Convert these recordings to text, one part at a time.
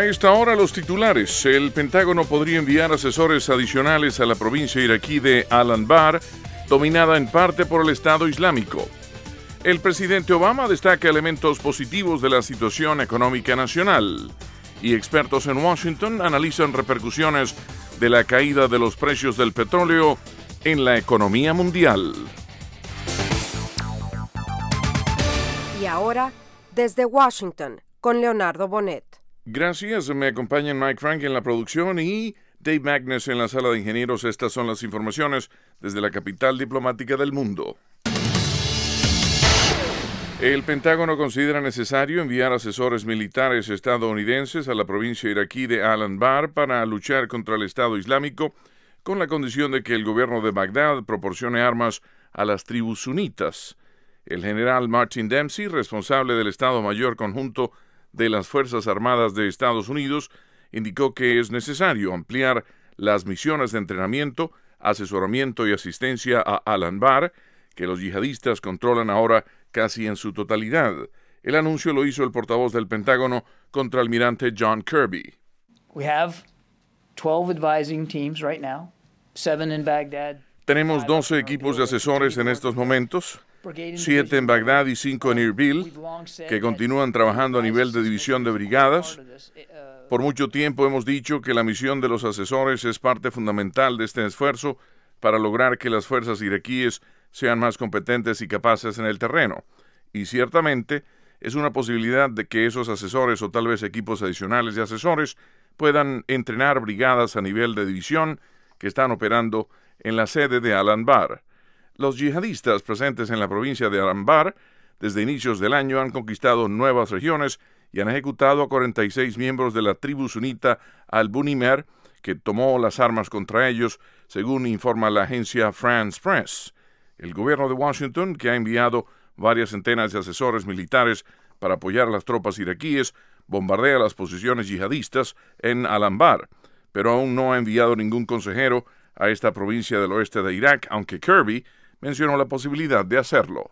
esta hora los titulares. El Pentágono podría enviar asesores adicionales a la provincia iraquí de Al-Anbar, dominada en parte por el Estado Islámico. El presidente Obama destaca elementos positivos de la situación económica nacional. Y expertos en Washington analizan repercusiones de la caída de los precios del petróleo en la economía mundial. Y ahora, desde Washington, con Leonardo Bonet. Gracias, me acompañan Mike Frank en la producción y Dave Magnus en la sala de ingenieros. Estas son las informaciones desde la capital diplomática del mundo. El Pentágono considera necesario enviar asesores militares estadounidenses a la provincia iraquí de Al-Anbar para luchar contra el Estado Islámico, con la condición de que el gobierno de Bagdad proporcione armas a las tribus sunitas. El general Martin Dempsey, responsable del Estado Mayor Conjunto de las Fuerzas Armadas de Estados Unidos, indicó que es necesario ampliar las misiones de entrenamiento, asesoramiento y asistencia a Al-Anbar, que los yihadistas controlan ahora casi en su totalidad. El anuncio lo hizo el portavoz del Pentágono, contraalmirante John Kirby. We have 12 advising teams right now, 7 in Baghdad. Tenemos 12 equipos de asesores en estos momentos, 7 en Bagdad y 5 en Erbil, que continúan trabajando a nivel de división de brigadas. Por mucho tiempo hemos dicho que la misión de los asesores es parte fundamental de este esfuerzo para lograr que las fuerzas iraquíes sean más competentes y capaces en el terreno. Y ciertamente es una posibilidad de que esos asesores o tal vez equipos adicionales de asesores puedan entrenar brigadas a nivel de división que están operando en la sede de Al-Anbar. Los yihadistas presentes en la provincia de Al-Anbar desde inicios del año han conquistado nuevas regiones y han ejecutado a 46 miembros de la tribu sunita Al-Bunimer, que tomó las armas contra ellos, según informa la agencia France Press. El gobierno de Washington, que ha enviado varias centenas de asesores militares para apoyar a las tropas iraquíes, bombardea las posiciones yihadistas en Al-Anbar, pero aún no ha enviado ningún consejero a esta provincia del oeste de Irak, aunque Kirby mencionó la posibilidad de hacerlo.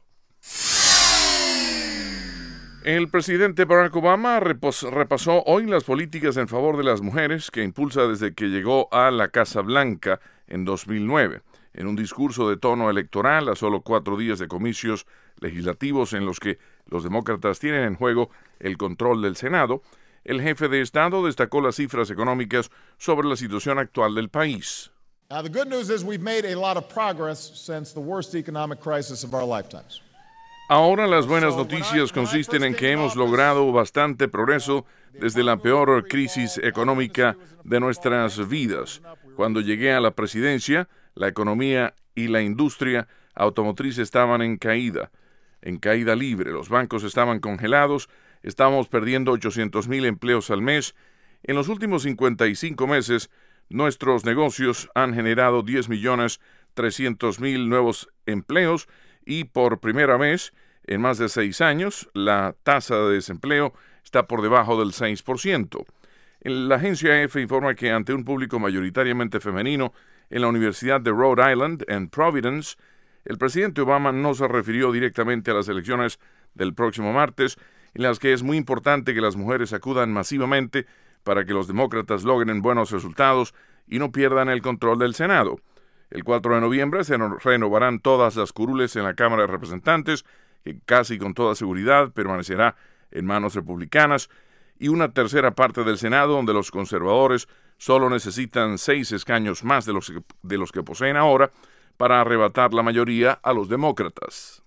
El presidente Barack Obama repasó hoy las políticas en favor de las mujeres que impulsa desde que llegó a la Casa Blanca en 2009. En un discurso de tono electoral a solo 4 días de comicios legislativos en los que los demócratas tienen en juego el control del Senado, el jefe de Estado destacó las cifras económicas sobre la situación actual del país. Now, the good news is we've made a lot of progress since the worst economic crisis of our lifetimes. Ahora las buenas noticias consisten en que hemos logrado bastante progreso desde la peor crisis económica de nuestras vidas. Cuando llegué a la presidencia, la economía y la industria automotriz estaban en caída libre. Los bancos estaban congelados, estábamos perdiendo 800,000 empleos al mes. En los últimos 55 meses, nuestros negocios han generado 10,300,000 nuevos empleos y por primera vez en más de 6 años, la tasa de desempleo está por debajo del 6%. La agencia EFE informa que ante un público mayoritariamente femenino en la Universidad de Rhode Island en Providence, el presidente Obama no se refirió directamente a las elecciones del próximo martes, en las que es muy importante que las mujeres acudan masivamente para que los demócratas logren buenos resultados y no pierdan el control del Senado. El 4 de noviembre se renovarán todas las curules en la Cámara de Representantes, que casi con toda seguridad permanecerá en manos republicanas, y una tercera parte del Senado, donde los conservadores solo necesitan 6 escaños más de los que poseen ahora para arrebatar la mayoría a los demócratas.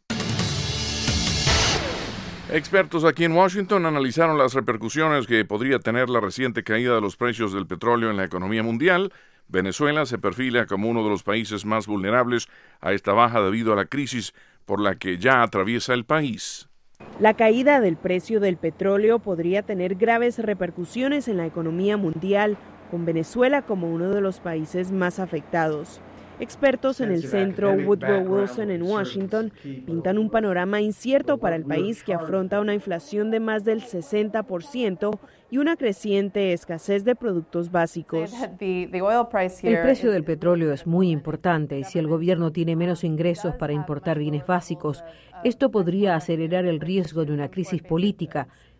Expertos aquí en Washington analizaron las repercusiones que podría tener la reciente caída de los precios del petróleo en la economía mundial. Venezuela se perfila como uno de los países más vulnerables a esta baja debido a la crisis por la que ya atraviesa el país. La caída del precio del petróleo podría tener graves repercusiones en la economía mundial, con Venezuela como uno de los países más afectados. Expertos en el centro Woodrow Wilson en Washington pintan un panorama incierto para el país que afronta una inflación de más del 60% y una creciente escasez de productos básicos. El precio del petróleo es muy importante y si el gobierno tiene menos ingresos para importar bienes básicos, esto podría acelerar el riesgo de una crisis política.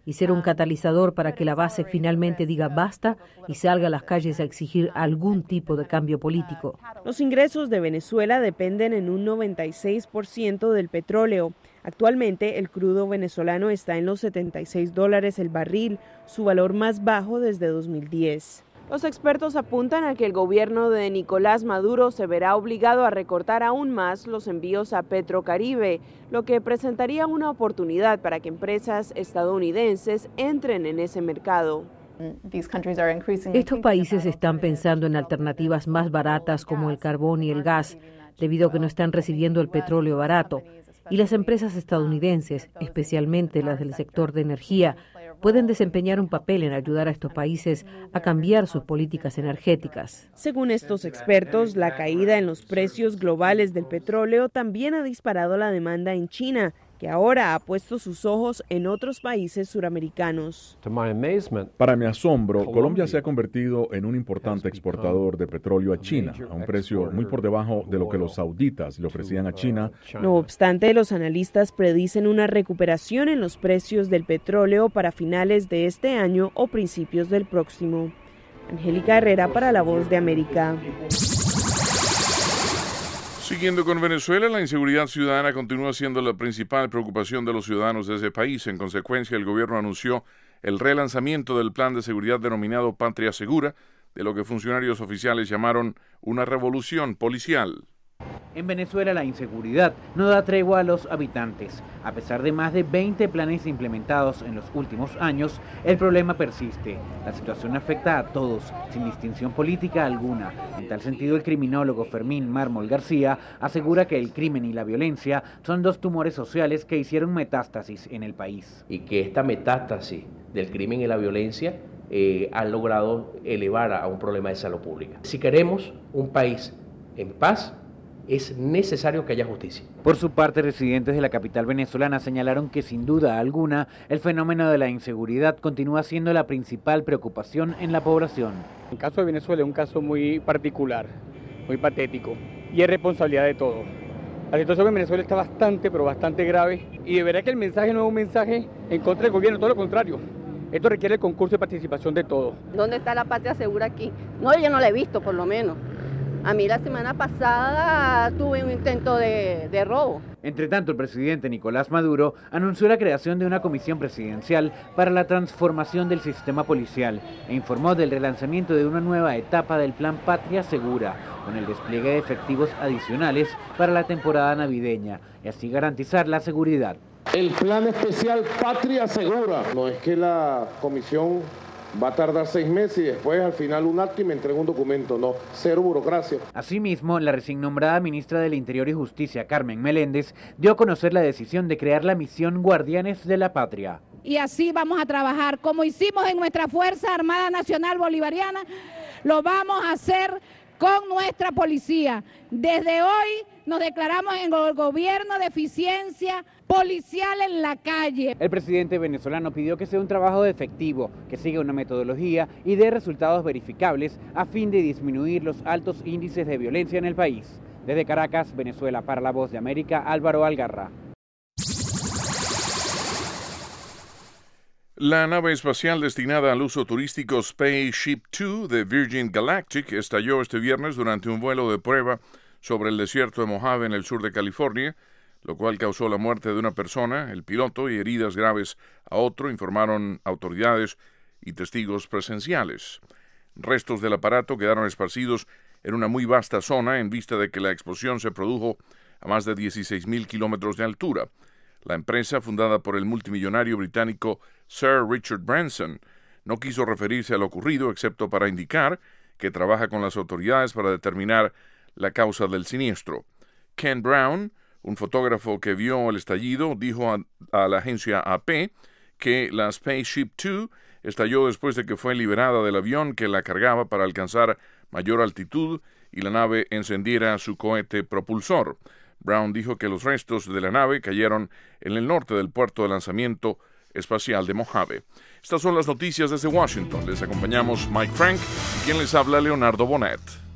y ser un catalizador para que la base finalmente diga basta y salga a las calles a exigir algún tipo de cambio político. Los ingresos de Venezuela dependen en un 96% del petróleo. Actualmente el crudo venezolano está en los $76 el barril, su valor más bajo desde 2010. Los expertos apuntan a que el gobierno de Nicolás Maduro se verá obligado a recortar aún más los envíos a Petrocaribe, lo que presentaría una oportunidad para que empresas estadounidenses entren en ese mercado. Estos países están pensando en alternativas más baratas como el carbón y el gas, debido a que no están recibiendo el petróleo barato. Y las empresas estadounidenses, especialmente las del sector de energía, pueden desempeñar un papel en ayudar a estos países a cambiar sus políticas energéticas. Según estos expertos, la caída en los precios globales del petróleo también ha disparado la demanda en China, que ahora ha puesto sus ojos en otros países suramericanos. Para mi asombro, Colombia se ha convertido en un importante exportador de petróleo a China, a un precio muy por debajo de lo que los sauditas le ofrecían a China. No obstante, los analistas predicen una recuperación en los precios del petróleo para finales de este año o principios del próximo. Angélica Herrera para La Voz de América. Siguiendo con Venezuela, la inseguridad ciudadana continúa siendo la principal preocupación de los ciudadanos de ese país. En consecuencia, el gobierno anunció el relanzamiento del plan de seguridad denominado Patria Segura, de lo que funcionarios oficiales llamaron una revolución policial. En Venezuela la inseguridad no da tregua a los habitantes. A pesar de más de 20 planes implementados en los últimos años, el problema persiste. La situación afecta a todos, sin distinción política alguna. En tal sentido, el criminólogo Fermín Mármol García asegura que el crimen y la violencia son dos tumores sociales que hicieron metástasis en el país. Y que esta metástasis del crimen y la violencia han logrado elevar a un problema de salud pública. Si queremos un país en paz, es necesario que haya justicia. Por su parte, residentes de la capital venezolana señalaron que sin duda alguna el fenómeno de la inseguridad continúa siendo la principal preocupación en la población. El caso de Venezuela es un caso muy particular, muy patético y es responsabilidad de todos. La situación en Venezuela está bastante, pero bastante grave y de verdad que el mensaje no es un mensaje en contra del gobierno, todo lo contrario. Esto requiere el concurso de participación de todos. ¿Dónde está la patria segura aquí? No, yo no la he visto por lo menos. A mí la semana pasada tuve un intento de robo. Entre tanto, el presidente Nicolás Maduro anunció la creación de una comisión presidencial para la transformación del sistema policial e informó del relanzamiento de una nueva etapa del plan Patria Segura, con el despliegue de efectivos adicionales para la temporada navideña y así garantizar la seguridad. El plan especial Patria Segura. No es que la comisión va a tardar 6 meses y después al final un acto y me entrega un documento. No, cero burocracia. Asimismo, la recién nombrada ministra del Interior y Justicia, Carmen Meléndez, dio a conocer la decisión de crear la misión Guardianes de la Patria. Y así vamos a trabajar, como hicimos en nuestra Fuerza Armada Nacional Bolivariana, lo vamos a hacer con nuestra policía. Desde hoy nos declaramos en el gobierno de eficiencia policial en la calle. El presidente venezolano pidió que sea un trabajo efectivo, que siga una metodología y dé resultados verificables a fin de disminuir los altos índices de violencia en el país. Desde Caracas, Venezuela, para La Voz de América, Álvaro Algarra. La nave espacial destinada al uso turístico Spaceship Two de Virgin Galactic estalló este viernes durante un vuelo de prueba sobre el desierto de Mojave en el sur de California, lo cual causó la muerte de una persona, el piloto, y heridas graves a otro, informaron autoridades y testigos presenciales. Restos del aparato quedaron esparcidos en una muy vasta zona en vista de que la explosión se produjo a más de 16,000 kilómetros de altura. La empresa, fundada por el multimillonario británico Sir Richard Branson, no quiso referirse a lo ocurrido excepto para indicar que trabaja con las autoridades para determinar la causa del siniestro. Ken Brown, un fotógrafo que vio el estallido, dijo a la agencia AP que la Spaceship Two estalló después de que fue liberada del avión que la cargaba para alcanzar mayor altitud y la nave encendiera su cohete propulsor. Brown dijo que los restos de la nave cayeron en el norte del puerto de lanzamiento espacial de Mojave. Estas son las noticias desde Washington. Les acompañamos Mike Frank y quien les habla, Leonardo Bonet.